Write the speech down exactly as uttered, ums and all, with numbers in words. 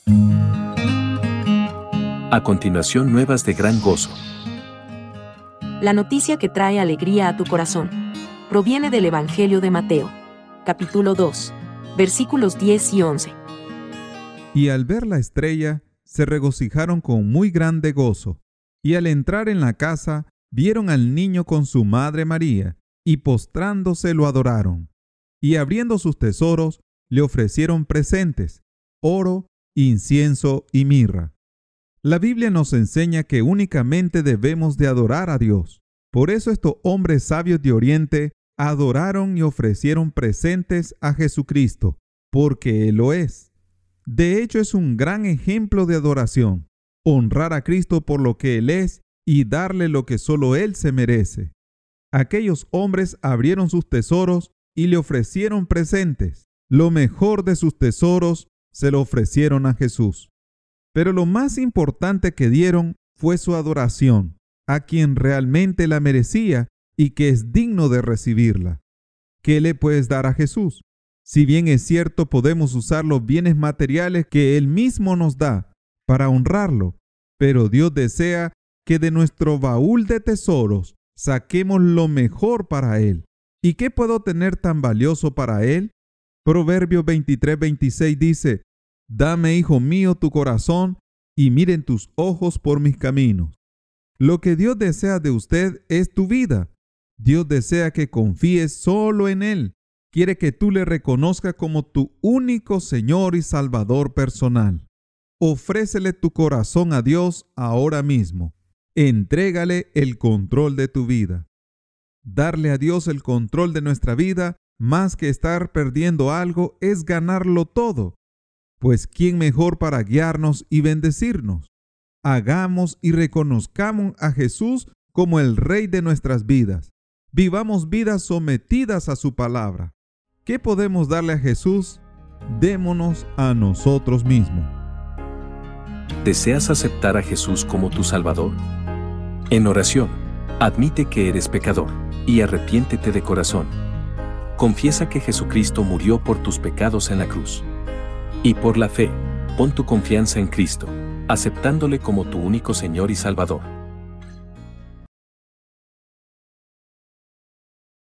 A continuación, nuevas de gran gozo. La noticia que trae alegría a tu corazón proviene del Evangelio de Mateo, capítulo dos, versículos diez y once. Y al ver la estrella, se regocijaron con muy grande gozo, y al entrar en la casa, vieron al niño con su madre María, y postrándose lo adoraron. Y abriendo sus tesoros, le ofrecieron presentes, oro, incienso y mirra. La Biblia nos enseña que únicamente debemos de adorar a Dios. Por eso estos hombres sabios de Oriente adoraron y ofrecieron presentes a Jesucristo, porque Él lo es. De hecho, es un gran ejemplo de adoración, honrar a Cristo por lo que Él es y darle lo que solo Él se merece. Aquellos hombres abrieron sus tesoros y le ofrecieron presentes. Lo mejor de sus tesoros se lo ofrecieron a Jesús. Pero lo más importante que dieron fue su adoración, a quien realmente la merecía y que es digno de recibirla. ¿Qué le puedes dar a Jesús? Si bien es cierto, podemos usar los bienes materiales que Él mismo nos da para honrarlo, pero Dios desea que de nuestro baúl de tesoros saquemos lo mejor para Él. ¿Y qué puedo tener tan valioso para Él? Proverbios veintitrés, veintiséis dice: Dame, hijo mío, tu corazón, y miren tus ojos por mis caminos. Lo que Dios desea de usted es tu vida. Dios desea que confíes solo en Él. Quiere que tú le reconozcas como tu único Señor y Salvador personal. Ofrécele tu corazón a Dios ahora mismo. Entrégale el control de tu vida. Darle a Dios el control de nuestra vida, más que estar perdiendo algo, es ganarlo todo. Pues ¿quién mejor para guiarnos y bendecirnos? Hagamos y reconozcamos a Jesús como el Rey de nuestras vidas. Vivamos vidas sometidas a su palabra. ¿Qué podemos darle a Jesús? Démonos a nosotros mismos. ¿Deseas aceptar a Jesús como tu Salvador? En oración, admite que eres pecador y arrepiéntete de corazón. Confiesa que Jesucristo murió por tus pecados en la cruz. Y por la fe, pon tu confianza en Cristo, aceptándole como tu único Señor y Salvador.